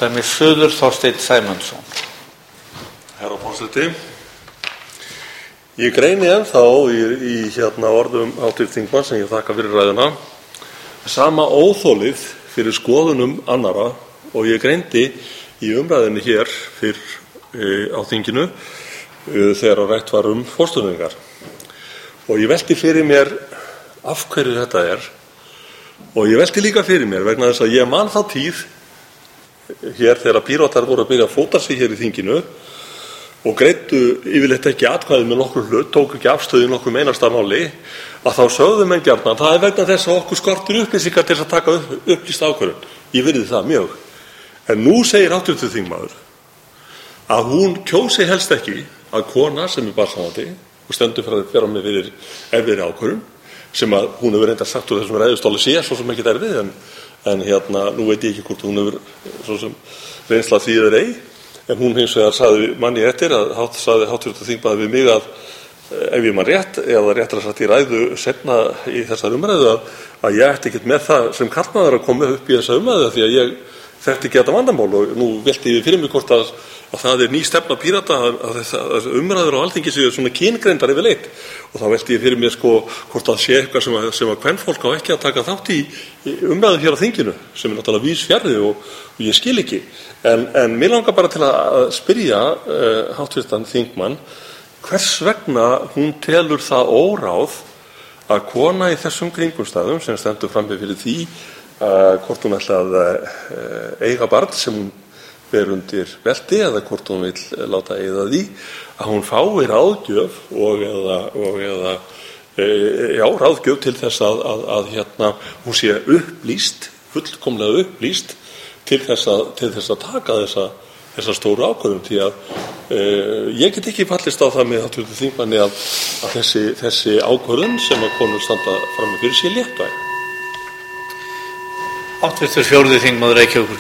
Suðurkjördæmis Suður, Þorsteinn Sæmundsson. Herra forseti, ég greini ennþá í orðum hv. þingmanns, sem ég þakka fyrir ræðuna, sama óþolið fyrir skoðunum annarra og ég greindi í umræðinni hér fyrr á þinginu þegar rætt var fóstureyðingar. Og ég velti fyrir mér af hverju þetta er, og ég velti líka fyrir mér vegna þess að ég man þá tíð hér þegar Píratar voru að byrja að fóta sig hér í þinginu og greiddu yfirleitt ekki atkvæði með nokkrum hlut, tóku ekki afstöðu í nokkrum einasta máli, að þá sögðu menn gjarnan það er vegna þess að okkur skortir upplýsingar til að taka upplýsta ákvörðun. Ég virði það mjög. En nú segir hv. þingmaður að hún kjósi helst ekki að kona sem er barnshafandi og stendur frammi fyrir erfiðri ákvörðun, sem að hún hefur reyndar sagt úr þessum ræðustóli svo sem ekki erfið, en nú veit ég ekki hvort hún hefur svo sem reynsla því eða ei. En hún hins vegar sagði manni eftir sagði hv. þingmaður við mig að ef ég man rétt, eða réttara sagt í ræðu seinna í þessar umræðu, að ég ætti ekkert með það sem karlmaður að koma upp í þessa umræðu því að ég þekkti ekki þetta vandamál. Og nú velti ég fyrir mig hvort að það er ný stefna Pírata að umræður á Alþingi séu svona kyngreindar yfirleitt. Og þá velti ég fyrir mér hvort það sé eitthvað sem að kvenfólk á ekki að taka þátt í umræðu hér á þinginu, sem er náttúrulega víðs fjarri og ég skil ekki. En mér langar bara til að spyrja hv. þingmann hvers vegna hún telur það óráð að kona í þessum kringumstæðum sem stendur frammi fyrir því hvort hún ætla að eiga barn sem hún ber undir belti eða hvort hún vill láta eyða því, að hún fái ráðgjöf ráðgjöf til þess að hún sé upplýst, fullkomlega upplýst til þess að taka þessa stóru ákvörðun, því að ég get ekki fallist á það með hv. þingmanni að þessi ákvörðun sem að konur standa frammi fyrir sé léttvæg. Hv. 4. þingmaður Reykjavíkur